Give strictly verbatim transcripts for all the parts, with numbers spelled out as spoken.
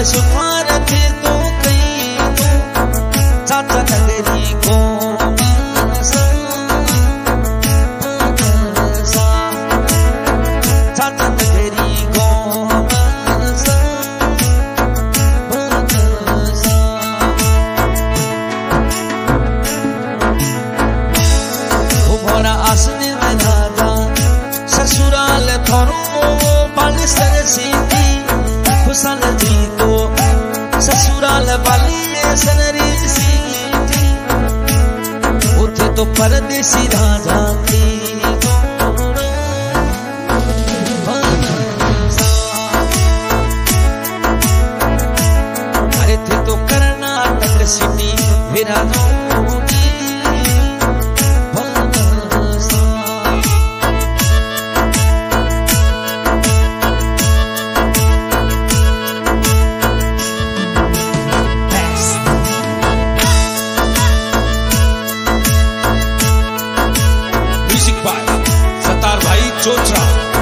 सुमार थे तो कहीं चाचा नगरी को चाचा नगरी को मोरा आसने में राजा ससुराल थोरो बाल सरसी खुशल जी तो ससुराल वाली सनरी सी उठे तो परदेसी राजा की अरे थे तो कर्नाटक सिटी मेरा चोचा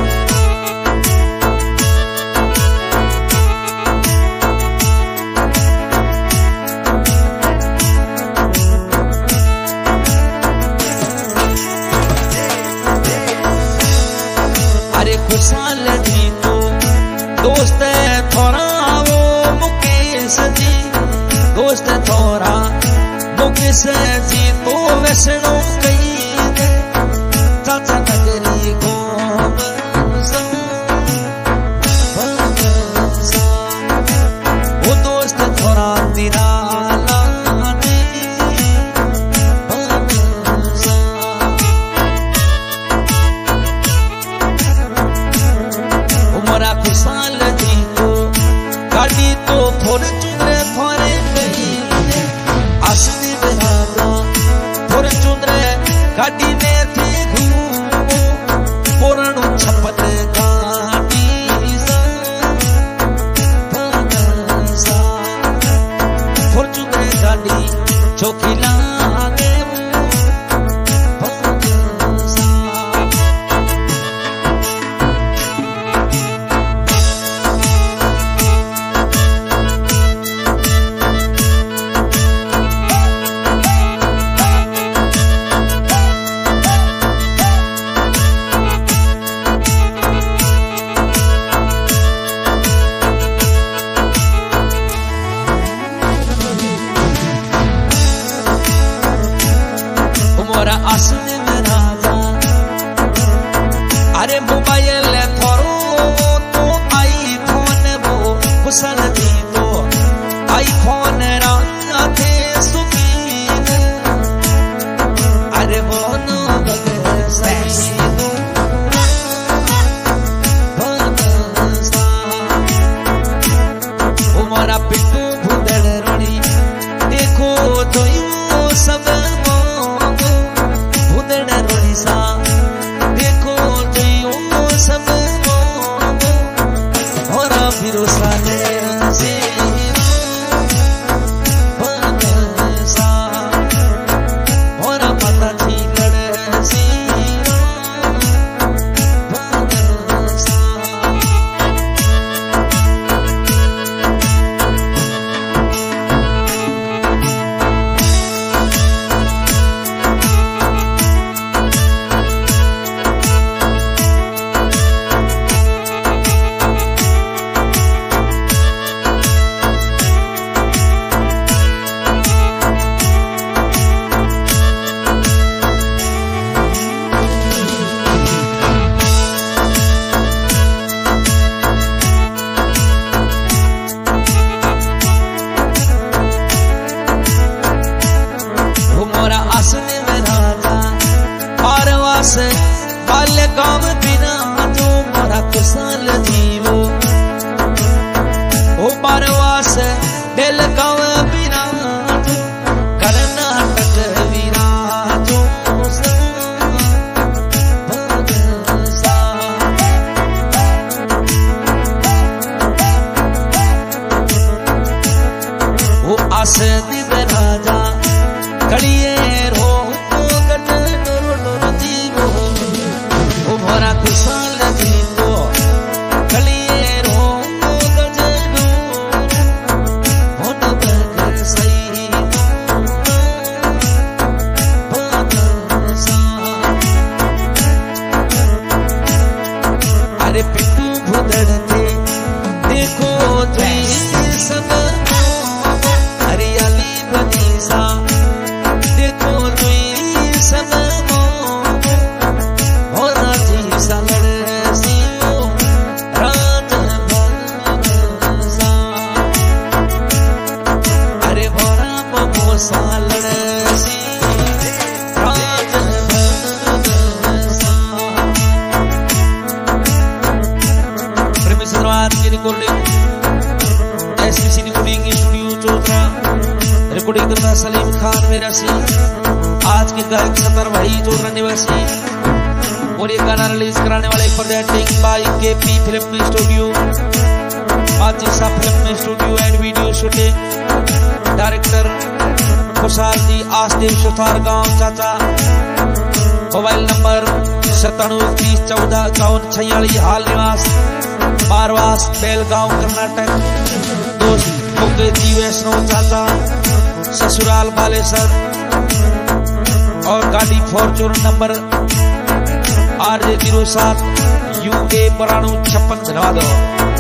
अरे खुशहाल जी तो दोस्त थोड़ा वो मुकेश जी दोस्त थोड़ा मुकेश जी तो वैष्णो कहीं चाचा नगरी को वो दोस्त थोड़ा निराला उमरा खुशहाल जी तो गाड़ी तो थोड़े चुंदरे थोड़े नहीं आसनी में राजा थोड़े चुंदरे गाड़ी में थी पुरानो छपत गाड़ी फॉर्चूनर गाड़ी चौकी लागे आसने में राजा अरे मोबाइल थोरो तो आई फोन वो कुशल जी तो आई फोन राजा थे सुखीन अरे मोनो बगैर सही दो उमरा पिट्टू भूदड़ रोड़ी देखो तो यू सब देखो जो सब और भरोसा से और पता थी लड़ से आसने में राजा पारवास बाल्य काम बिना जो मोरा कुशल जीवो ओ पारवास दिल गाँव बिना जो कर्नाटक विराजो वो आस दिव राजा कड़िए रो खुशहाल जी तो कलिए रो गजनू सालड़ सी राज धन्यवाद की रिकॉर्डिंग एसपीसी रिकॉर्डिंग स्टूडियो चौथा रिकॉर्डिंग करता सलीम खान मेरा सी आज के गायक सतर भाई चौधरा निवासी और ये गाना रिलीज कराने वाले presenting by KP film studio माचिसा film studio and video shooting director Khushal ji Asdev Suthar गांव चाचा मोबाइल नंबर सत्तानवे तीस चौदह चौवन छियालीस हाल निवास मारवास बेलगांव कर्नाटक दोस्त मुकेश वैष्णव चाचा ससुराल बालेसर और गाड़ी Fortuner number R J zero सात यू ए बराणु छप्पन धन्यवाद।